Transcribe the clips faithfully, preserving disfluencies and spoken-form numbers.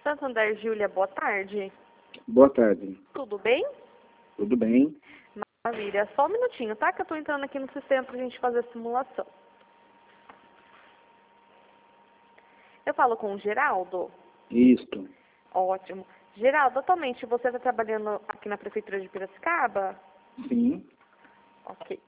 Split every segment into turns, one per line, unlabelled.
Santander, Júlia, boa tarde.
Boa tarde.
Tudo bem?
Tudo bem?
Maravilha. Só um minutinho, tá? Que eu tô entrando aqui no sistema pra gente fazer a simulação. Eu falo com o Geraldo?
Isto.
Ótimo. Geraldo, atualmente você está trabalhando aqui na Prefeitura de Piracicaba?
Sim.
Ok.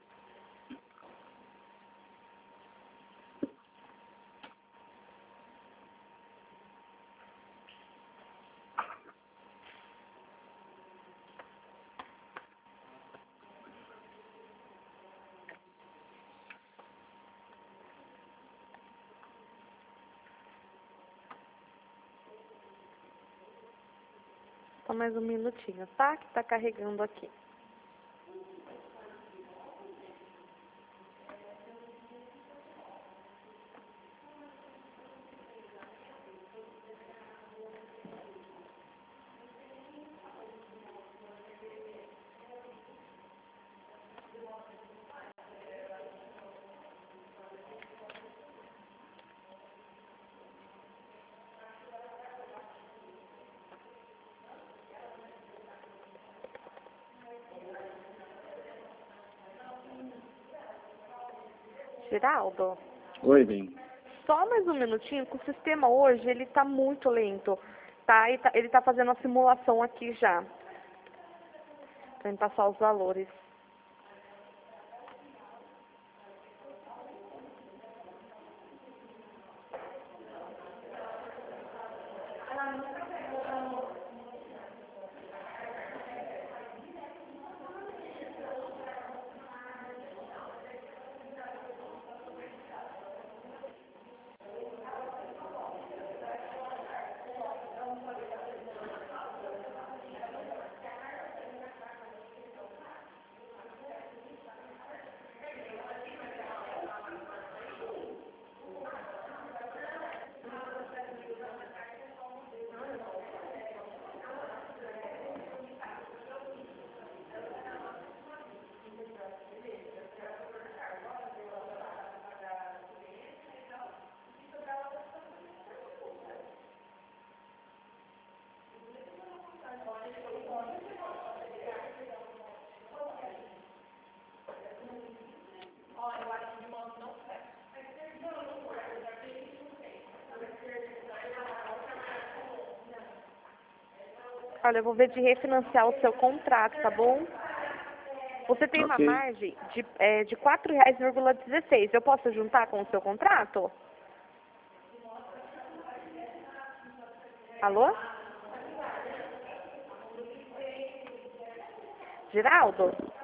Só mais um minutinho, tá? Que tá carregando aqui. Geraldo?
Oi, bem.
Só mais um minutinho, que o sistema hoje, ele tá muito lento, tá? Ele tá, ele tá fazendo a simulação aqui já. Pra me passar os valores. Olha, eu vou ver de refinanciar o seu contrato, tá bom? Você tem uma
Ok.
margem de, é, de quatro reais e dezesseis. Eu posso juntar com o seu contrato? Alô? Geraldo?